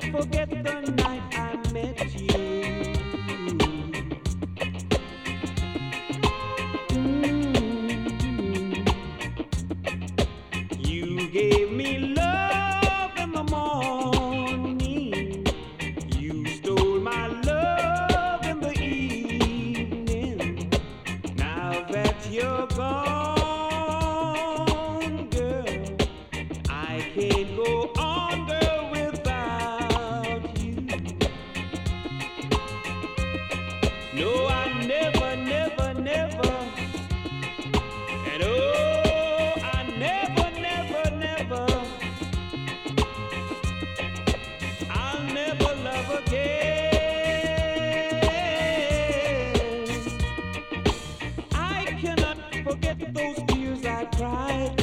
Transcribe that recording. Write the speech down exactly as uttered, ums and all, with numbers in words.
forget the night I met you. Mm. You gave me love in the morning. You stole my love in the evening. Now that you're gone, girl, I can't go on, girl, without you. No, I never, never, never. And oh, I never, never, never. I'll never love again. I cannot forget those tears I cried